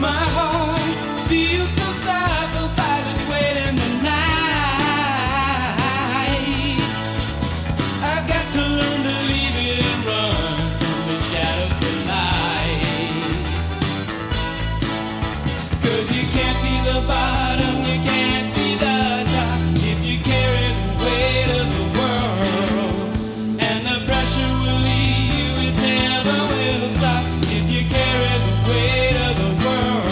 My heart feels so stifled by this weight in the night. I got to learn to leave it and run from the shadows to light. 'Cause you can't see the bottom, you can't see the top if you carry the weight of the world. And the pressure will leave you, it never will stop if you carry the weight of the world.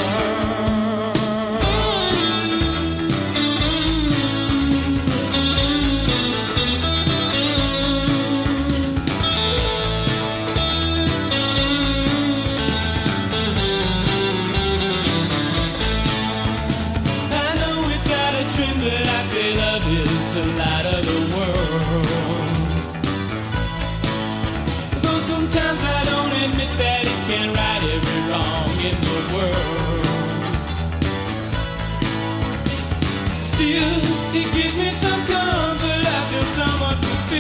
I know it's out of trend, but I say love is the light of the world. Though sometimes I don't admit that it can right every wrong in the world. Still, it gives me some comfort. I feel somewhat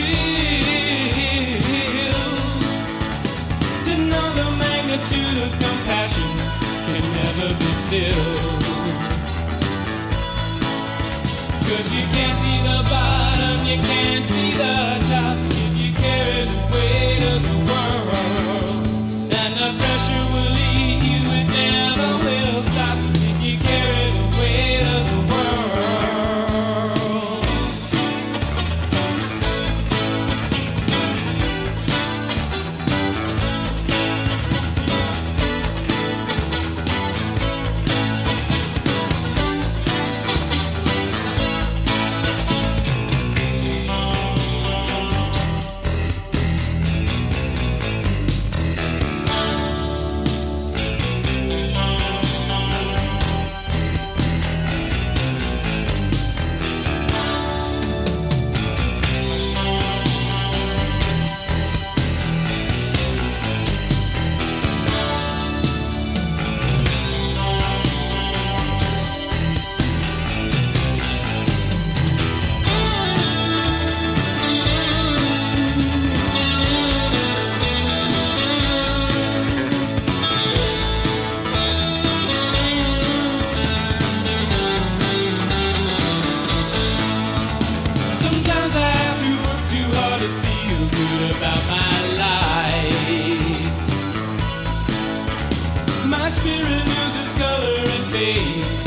fulfilled to know the magnitude of compassion can never be still. 'Cause you can't see the bottom, you can't see the top if you carry the weight of the world. And the pressure will leave you, it never will stop if you carry the weight of the world. Sometimes I have to work too hard to feel good about my life. My spirit loses color and fades